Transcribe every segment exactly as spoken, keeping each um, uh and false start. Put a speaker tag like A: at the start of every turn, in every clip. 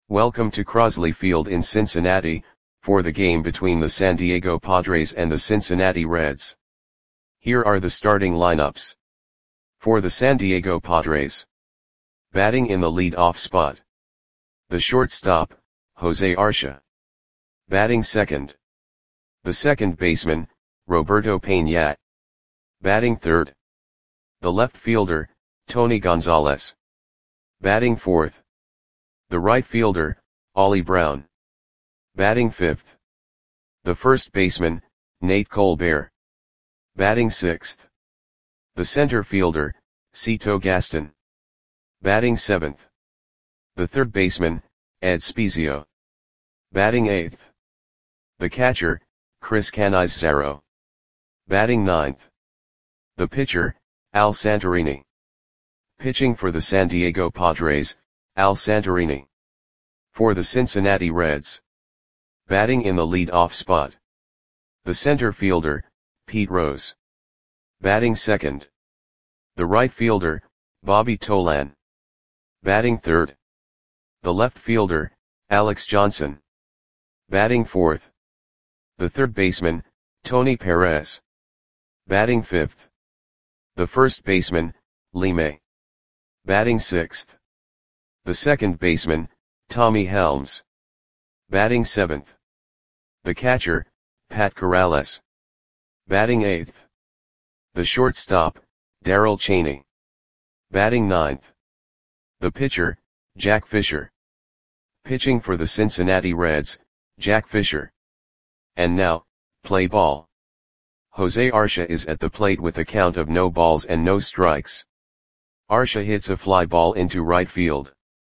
A: Welcome to Crosley Field in Cincinnati, for the game between the San Diego Padres and the Cincinnati Reds. Here are the starting lineups. For the San Diego Padres. Batting in the lead-off spot. The shortstop, Jose Arcia. Batting second. The second baseman, Roberto Peña. Batting third. The left fielder, Tony Gonzalez. Batting fourth. The right fielder, Ollie Brown. Batting fifth. The first baseman, Nate Colbert. Batting sixth. The center fielder, Cito Gaston. Batting seventh. The third baseman, Ed Spezio. Batting eighth. The catcher, Chris Cannizzaro. Batting ninth. The pitcher, Al Santorini. Pitching for the San Diego Padres, Al Santorini. For the Cincinnati Reds. Batting in the lead-off spot. The center fielder, Pete Rose. Batting second. The right fielder, Bobby Tolan. Batting third. The left fielder, Alex Johnson. Batting fourth. The third baseman, Tony Perez. Batting fifth. The first baseman, Lee May. Batting sixth. The second baseman, Tommy Helms. Batting seventh. The catcher, Pat Corrales. Batting eighth. The shortstop, Darrell Chaney. Batting ninth. The pitcher, Jack Fisher. Pitching for the Cincinnati Reds, Jack Fisher. And now, play ball. Jose Arcia is at the plate with a count of no balls and no strikes. Arcia hits a fly ball into right field.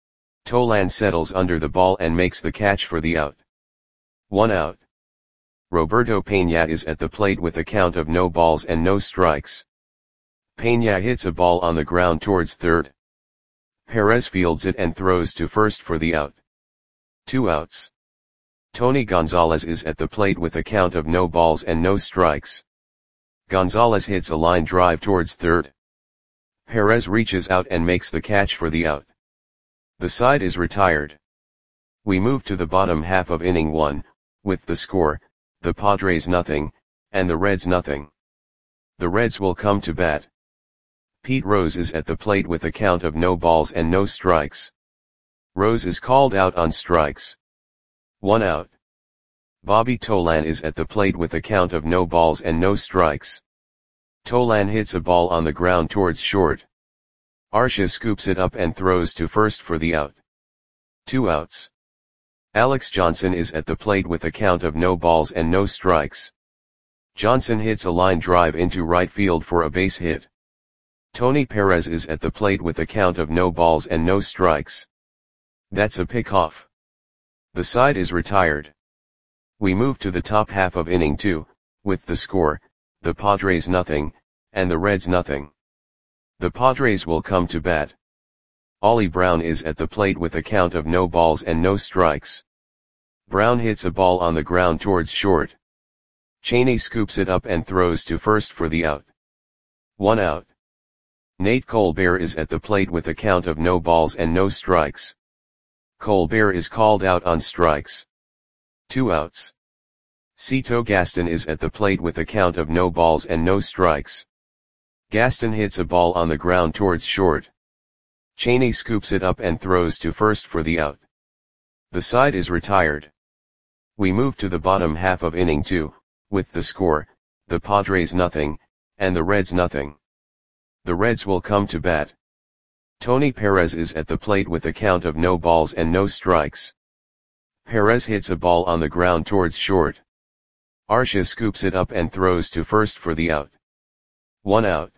A: Tolan settles under the ball and makes the catch for the out. One out. Roberto Peña is at the plate with a count of no balls and no strikes. Peña hits a ball on the ground towards third. Perez fields it and throws to first for the out. Two outs. Tony Gonzalez is at the plate with a count of no balls and no strikes. Gonzalez hits a line drive towards third. Perez reaches out and makes the catch for the out. The side is retired. We move to the bottom half of inning one, with the score, the Padres nothing, and the Reds nothing. The Reds will come to bat. Pete Rose is at the plate with a count of no balls and no strikes. Rose is called out on strikes. One out. Bobby Tolan is at the plate with a count of no balls and no strikes. Tolan hits a ball on the ground towards short. Arcia scoops it up and throws to first for the out. Two outs. Alex Johnson is at the plate with a count of no balls and no strikes. Johnson hits a line drive into right field for a base hit. Tony Perez is at the plate with a count of no balls and no strikes. That's a pickoff. The side is retired. We move to the top half of inning two, with the score, the Padres nothing, and the Reds nothing. The Padres will come to bat. Ollie Brown is at the plate with a count of no balls and no strikes. Brown hits a ball on the ground towards short. Chaney scoops it up and throws to first for the out. One out. Nate Colbert is at the plate with a count of no balls and no strikes. Colbert is called out on strikes. Two outs. Cito Gaston is at the plate with a count of no balls and no strikes. Gaston hits a ball on the ground towards short. Chaney scoops it up and throws to first for the out. The side is retired. We move to the bottom half of inning two, with the score, the Padres nothing, and the Reds nothing. The Reds will come to bat. Tony Perez is at the plate with a count of no balls and no strikes. Perez hits a ball on the ground towards short. Arcia scoops it up and throws to first for the out. One out.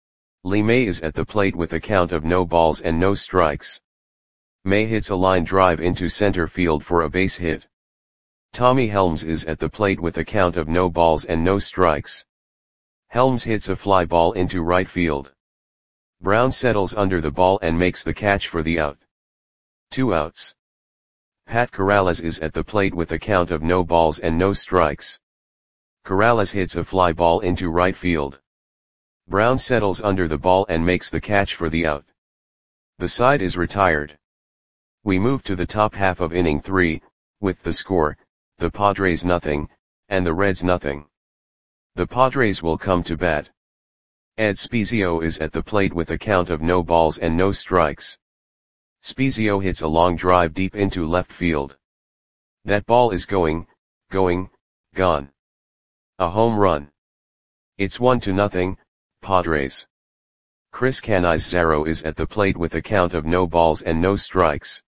A: Lee May is at the plate with a count of no balls and no strikes. May hits a line drive into center field for a base hit. Tommy Helms is at the plate with a count of no balls and no strikes. Helms hits a fly ball into right field. Brown settles under the ball and makes the catch for the out. Two outs. Pat Corrales is at the plate with a count of no balls and no strikes. Corrales hits a fly ball into right field. Brown settles under the ball and makes the catch for the out. The side is retired. We move to the top half of inning three, with the score, the Padres nothing, and the Reds nothing. The Padres will come to bat. Ed Spezio is at the plate with a count of no balls and no strikes. Spezio hits a long drive deep into left field. That ball is going, going, gone. A home run. It's one to nothing, Padres. Chris Canizaro is at the plate with a count of no balls and no strikes.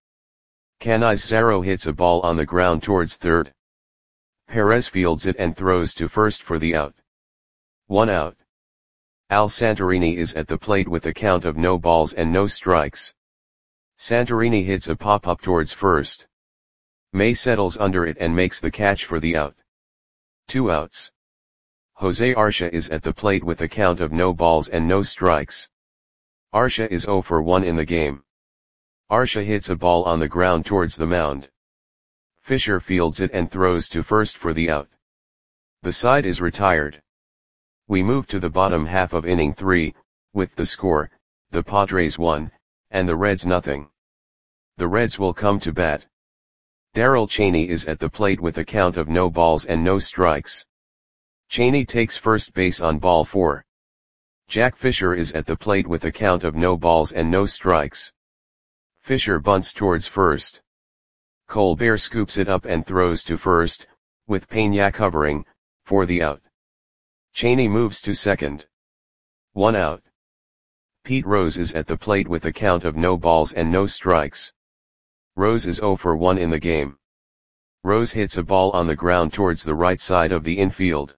A: Canizaro hits a ball on the ground towards third. Perez fields it and throws to first for the out. One out. Al Santorini is at the plate with a count of no balls and no strikes. Santorini hits a pop-up towards first. May settles under it and makes the catch for the out. Two outs. Jose Arcia is at the plate with a count of no balls and no strikes. Arcia is oh for one in the game. Arcia hits a ball on the ground towards the mound. Fisher fields it and throws to first for the out. The side is retired. We move to the bottom half of inning three, with the score, the Padres one, and the Reds nothing. The Reds will come to bat. Darrell Chaney is at the plate with a count of no balls and no strikes. Chaney takes first base on ball four. Jack Fisher is at the plate with a count of no balls and no strikes. Fisher bunts towards first. Colbert scoops it up and throws to first, with Peña covering, for the out. Chaney moves to second. One out. Pete Rose is at the plate with a count of no balls and no strikes. Rose is oh for one in the game. Rose hits a ball on the ground towards the right side of the infield.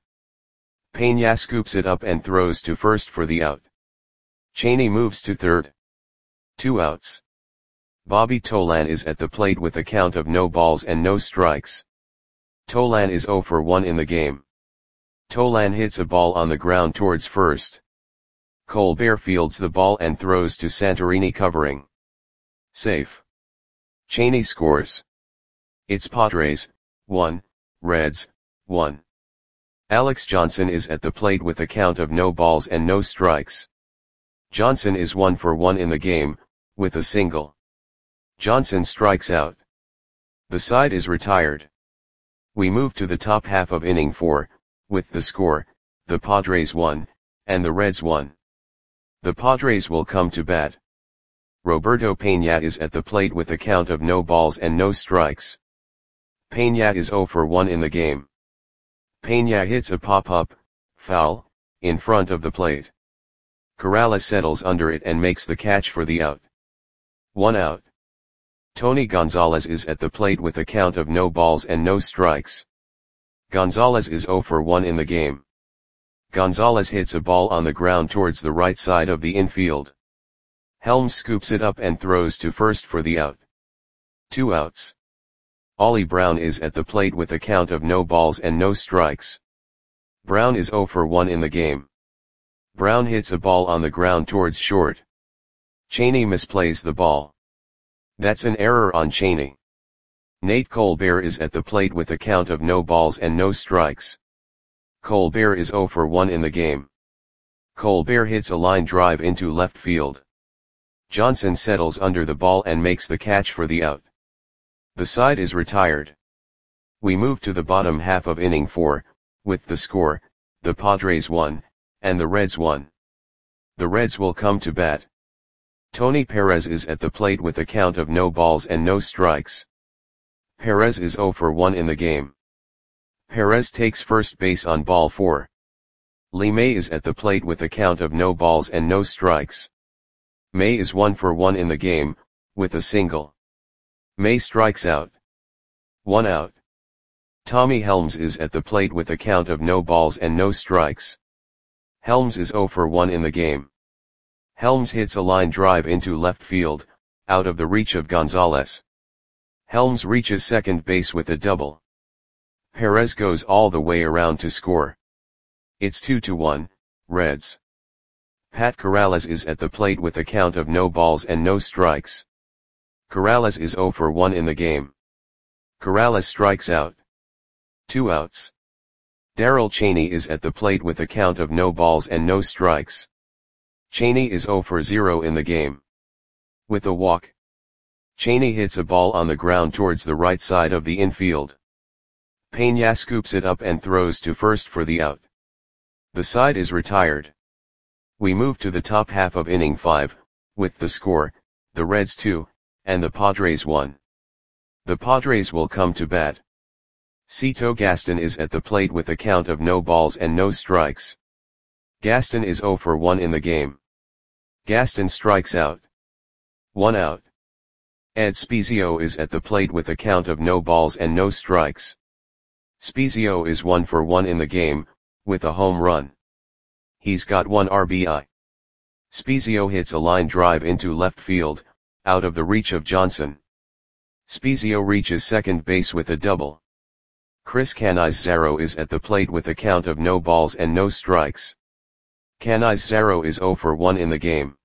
A: Peña scoops it up and throws to first for the out. Chaney moves to third. Two outs. Bobby Tolan is at the plate with a count of no balls and no strikes. Tolan is oh for one in the game. Tolan hits a ball on the ground towards first. Colbert fields the ball and throws to Santorini covering. Safe. Chaney scores. It's Padres, one, Reds, one. Alex Johnson is at the plate with a count of no balls and no strikes. Johnson is one for one in the game, with a single. Johnson strikes out. The side is retired. We move to the top half of inning four, with the score, the Padres one, and the Reds one. The Padres will come to bat. Roberto Peña is at the plate with a count of no balls and no strikes. Peña is oh for one in the game. Peña hits a pop-up, foul, in front of the plate. Corrales settles under it and makes the catch for the out. One out. Tony Gonzalez is at the plate with a count of no balls and no strikes. Gonzalez is oh for one in the game. Gonzalez hits a ball on the ground towards the right side of the infield. Helms scoops it up and throws to first for the out. Two outs. Ollie Brown is at the plate with a count of no balls and no strikes. Brown is oh for one in the game. Brown hits a ball on the ground towards short. Chaney misplays the ball. That's an error on Chaney. Nate Colbert is at the plate with a count of no balls and no strikes. Colbert is oh for one in the game. Colbert hits a line drive into left field. Johnson settles under the ball and makes the catch for the out. The side is retired. We move to the bottom half of inning four, with the score, the Padres one, and the Reds one. The Reds will come to bat. Tony Perez is at the plate with a count of no balls and no strikes. Perez is oh for one in the game. Perez takes first base on ball four. Lee May is at the plate with a count of no balls and no strikes. May is one for one in the game, with a single. May strikes out. One out. Tommy Helms is at the plate with a count of no balls and no strikes. Helms is oh for one in the game. Helms hits a line drive into left field, out of the reach of Gonzalez. Helms reaches second base with a double. Perez goes all the way around to score. It's two to one, Reds. Pat Corrales is at the plate with a count of no balls and no strikes. Corrales is oh for one in the game. Corrales strikes out. Two outs. Darrell Chaney is at the plate with a count of no balls and no strikes. Chaney is oh for zero in the game. With a walk. Cheney hits a ball on the ground towards the right side of the infield. Peña scoops it up and throws to first for the out. The side is retired. We move to the top half of inning five, with the score, the Reds two, and the Padres one. The Padres will come to bat. Cito Gaston is at the plate with a count of no balls and no strikes. Gaston is zero for one in the game. Gaston strikes out. One out. Ed Spezio is at the plate with a count of no balls and no strikes. Spezio is one for one in the game, with a home run. He's got one R B I. Spezio hits a line drive into left field, out of the reach of Johnson. Spezio reaches second base with a double. Chris Canizaro is at the plate with a count of no balls and no strikes. Canizaro is zero for one in the game.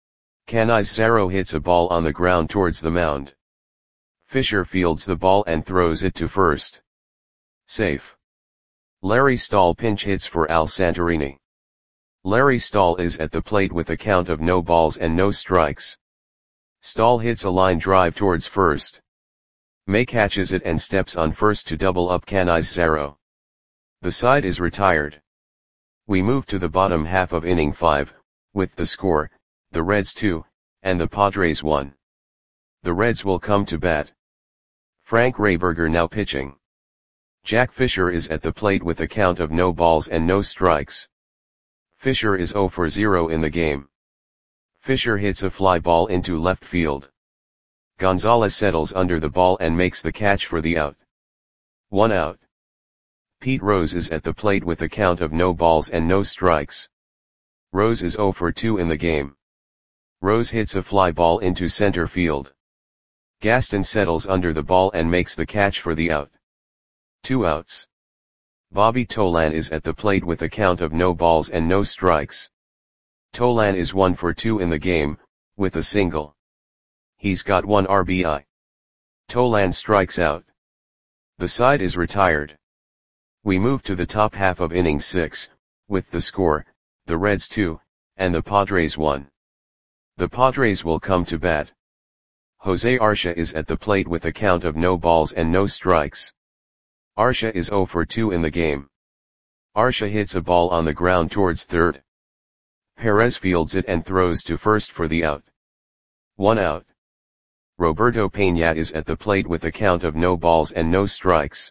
A: Canizaro hits a ball on the ground towards the mound. Fisher fields the ball and throws it to first. Safe. Larry Stahl pinch hits for Al Santorini. Larry Stahl is at the plate with a count of no balls and no strikes. Stahl hits a line drive towards first. May catches it and steps on first to double up Canizaro. The side is retired. We move to the bottom half of inning five, with the score, the Reds two, and the Padres one. The Reds will come to bat. Frank Rehberger now pitching. Jack Fisher is at the plate with a count of no balls and no strikes. Fisher is zero for zero in the game. Fisher hits a fly ball into left field. Gonzalez settles under the ball and makes the catch for the out. One out. Pete Rose is at the plate with a count of no balls and no strikes. Rose is zero for two in the game. Rose hits a fly ball into center field. Gaston settles under the ball and makes the catch for the out. Two outs. Bobby Tolan is at the plate with a count of no balls and no strikes. Tolan is one for two in the game, with a single. He's got one R B I. Tolan strikes out. The side is retired. We move to the top half of inning six, with the score, the Reds two, and the Padres one. The Padres will come to bat. Jose Arcia is at the plate with a count of no balls and no strikes. Arcia is zero for two in the game. Arcia hits a ball on the ground towards third. Perez fields it and throws to first for the out. One out. Roberto Peña is at the plate with a count of no balls and no strikes.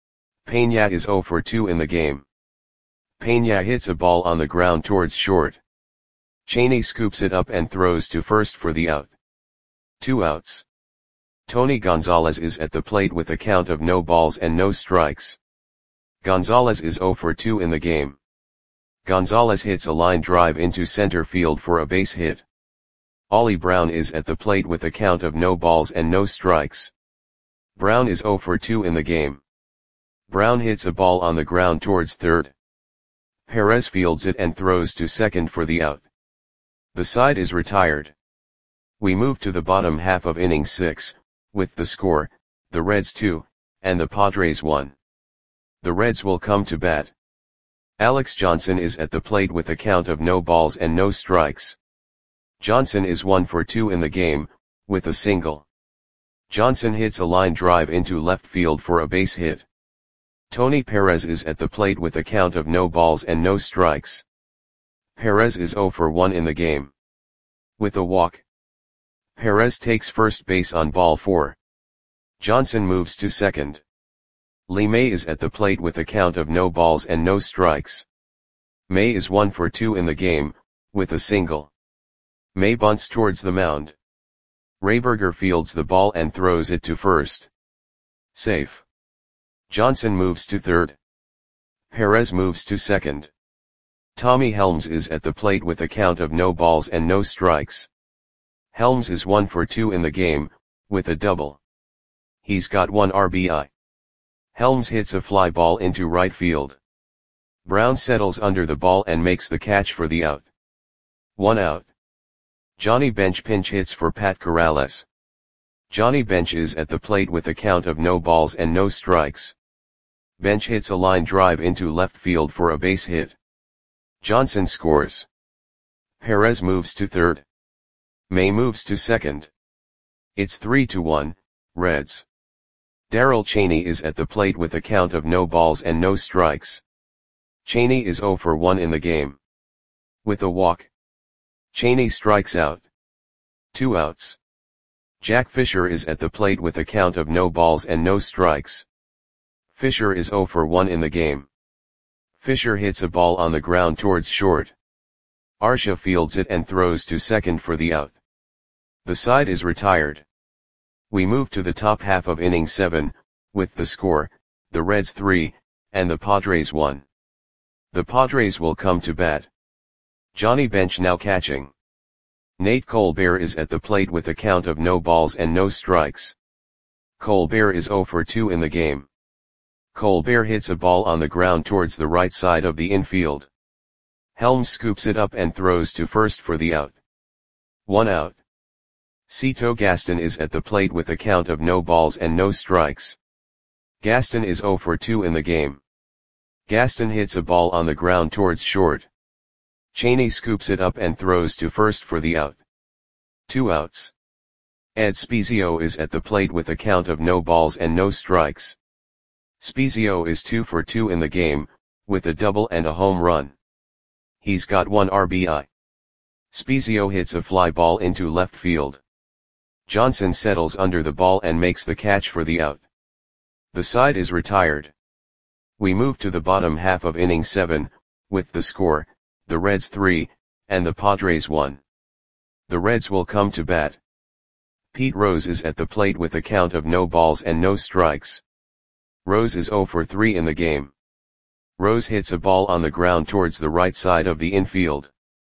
A: Peña is zero for two in the game. Peña hits a ball on the ground towards short. Cheney scoops it up and throws to first for the out. Two outs. Tony Gonzalez is at the plate with a count of no balls and no strikes. Gonzalez is zero for two in the game. Gonzalez hits a line drive into center field for a base hit. Ollie Brown is at the plate with a count of no balls and no strikes. Brown is zero for two in the game. Brown hits a ball on the ground towards third. Perez fields it and throws to second for the out. The side is retired. We move to the bottom half of inning six, with the score, the Reds two, and the Padres one. The Reds will come to bat. Alex Johnson is at the plate with a count of no balls and no strikes. Johnson is one for two in the game, with a single. Johnson hits a line drive into left field for a base hit. Tony Perez is at the plate with a count of no balls and no strikes. Perez is zero for one in the game. With a walk. Perez takes first base on ball four. Johnson moves to second. Lee May is at the plate with a count of no balls and no strikes. May is one for two in the game, with a single. May bunts towards the mound. Rehberger fields the ball and throws it to first. Safe. Johnson moves to third. Perez moves to second. Tommy Helms is at the plate with a count of no balls and no strikes. Helms is one for two in the game, with a double. He's got one R B I. Helms hits a fly ball into right field. Brown settles under the ball and makes the catch for the out. One out. Johnny Bench pinch hits for Pat Corrales. Johnny Bench is at the plate with a count of no balls and no strikes. Bench hits a line drive into left field for a base hit. Johnson scores. Perez moves to third. May moves to second. It's three to one, Reds. Darrell Chaney is at the plate with a count of no balls and no strikes. Chaney is zero for one in the game. With a walk, Chaney strikes out. Two outs. Jack Fisher is at the plate with a count of no balls and no strikes. Fisher is zero for one in the game. Fisher hits a ball on the ground towards short. Arcia fields it and throws to second for the out. The side is retired. We move to the top half of inning seven, with the score, the Reds three, and the Padres one. The Padres will come to bat. Johnny Bench now catching. Nate Colbert is at the plate with a count of no balls and no strikes. Colbert is zero for two in the game. Colbert hits a ball on the ground towards the right side of the infield. Helms scoops it up and throws to first for the out. One out. Cito Gaston is at the plate with a count of no balls and no strikes. Gaston is zero for two in the game. Gaston hits a ball on the ground towards short. Chaney scoops it up and throws to first for the out. Two outs. Ed Spezio is at the plate with a count of no balls and no strikes. Spezio is two for two in the game, with a double and a home run. He's got one R B I. Spezio hits a fly ball into left field. Johnson settles under the ball and makes the catch for the out. The side is retired. We move to the bottom half of inning seven, with the score, the Reds three, and the Padres one. The Reds will come to bat. Pete Rose is at the plate with a count of no balls and no strikes. Rose is zero for three in the game. Rose hits a ball on the ground towards the right side of the infield.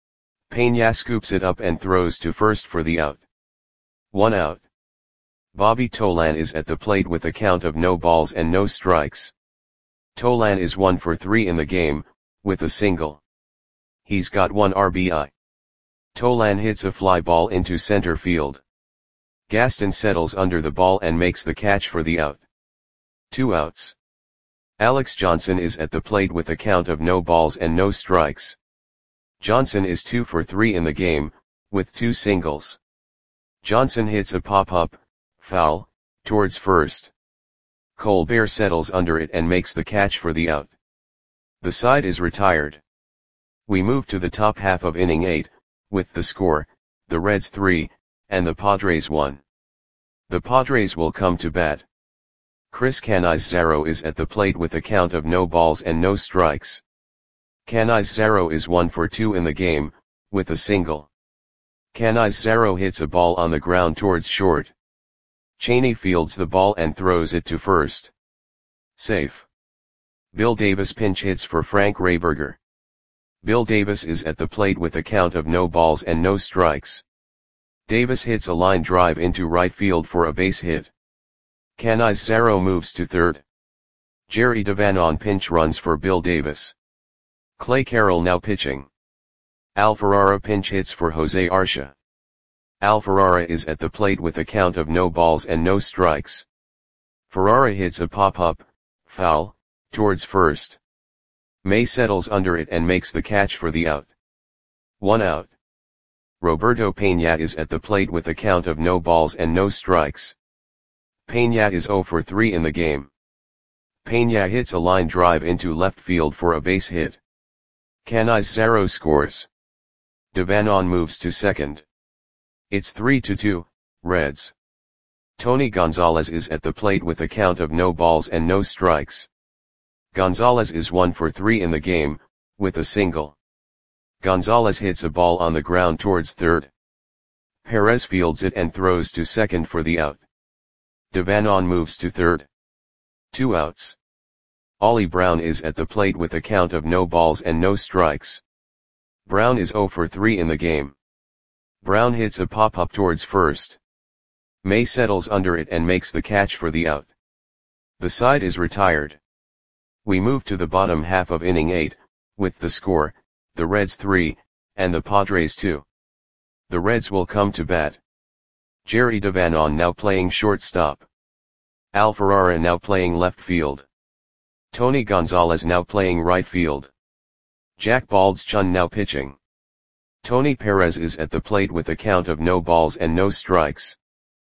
A: Peña scoops it up and throws to first for the out. One out. Bobby Tolan is at the plate with a count of no balls and no strikes. Tolan is one for three in the game, with a single. He's got one R B I. Tolan hits a fly ball into center field. Gaston settles under the ball and makes the catch for the out. Two outs. Alex Johnson is at the plate with a count of no balls and no strikes. Johnson is two for three in the game, with two singles. Johnson hits a pop-up, foul, towards first. Colbert settles under it and makes the catch for the out. The side is retired. We move to the top half of inning eight, with the score, the Reds three, and the Padres one. The Padres will come to bat. Chris Canizaro is at the plate with a count of no balls and no strikes. Canizaro is one for two in the game, with a single. Canizaro hits a ball on the ground towards short. Chaney fields the ball and throws it to first. Safe. Bill Davis pinch hits for Frank Rayberger. Bill Davis is at the plate with a count of no balls and no strikes. Davis hits a line drive into right field for a base hit. Canizaro moves to third. Jerry DeVan pinch runs for Bill Davis. Clay Carroll now pitching. Al Ferrara pinch hits for Jose Arcia. Al Ferrara is at the plate with a count of no balls and no strikes. Ferrara hits a pop-up, foul, towards first. May settles under it and makes the catch for the out. One out. Roberto Peña is at the plate with a count of no balls and no strikes. Peña is zero for three in the game. Peña hits a line drive into left field for a base hit. Canizaro scores. DeVan moves to second. It's three to two, Reds. Tony Gonzalez is at the plate with a count of no balls and no strikes. Gonzalez is one for three in the game, with a single. Gonzalez hits a ball on the ground towards third. Perez fields it and throws to second for the out. DeVan moves to third. Two outs. Ollie Brown is at the plate with a count of no balls and no strikes. Brown is zero for three in the game. Brown hits a pop-up towards first. May settles under it and makes the catch for the out. The side is retired. We move to the bottom half of inning eight, with the score, the Reds three, and the Padres two. The Reds will come to bat. Jerry DeVan now playing shortstop. Al Ferrara now playing left field. Tony Gonzalez now playing right field. Jack Baldschun now pitching. Tony Perez is at the plate with a count of no balls and no strikes.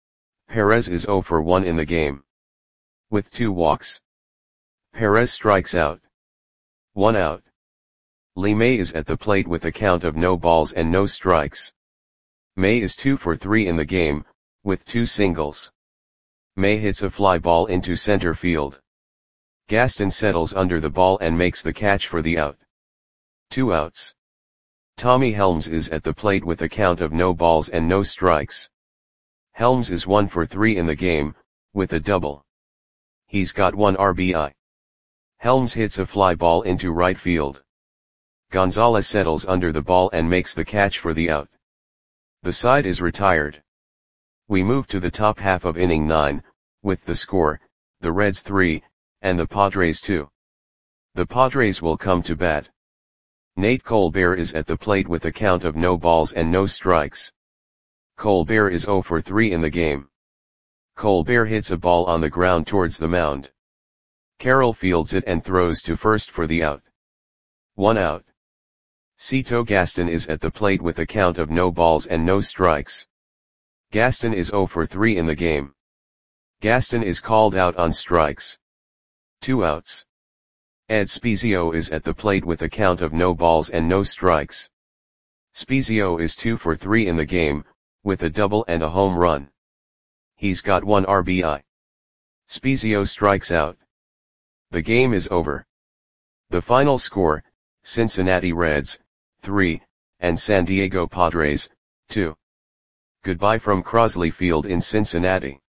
A: Perez is zero for one in the game. With two walks. Perez strikes out. One out. Lee May is at the plate with a count of no balls and no strikes. May is two for three in the game, with two singles. May hits a fly ball into center field. Gaston settles under the ball and makes the catch for the out. Two outs. Tommy Helms is at the plate with a count of no balls and no strikes. Helms is one for three in the game, with a double. He's got one R B I. Helms hits a fly ball into right field. Gonzalez settles under the ball and makes the catch for the out. The side is retired. We move to the top half of inning nine, with the score, the Reds three, and the Padres two. The Padres will come to bat. Nate Colbert is at the plate with a count of no balls and no strikes. Colbert is zero for three in the game. Colbert hits a ball on the ground towards the mound. Carroll fields it and throws to first for the out. One out. Cito Gaston is at the plate with a count of no balls and no strikes. Gaston is zero for three in the game. Gaston is called out on strikes. Two outs. Ed Spezio is at the plate with a count of no balls and no strikes. Spezio is two for three in the game, with a double and a home run. He's got one R B I. Spezio strikes out. The game is over. The final score, Cincinnati Reds, three, and San Diego Padres, two. Goodbye from Crosley Field in Cincinnati.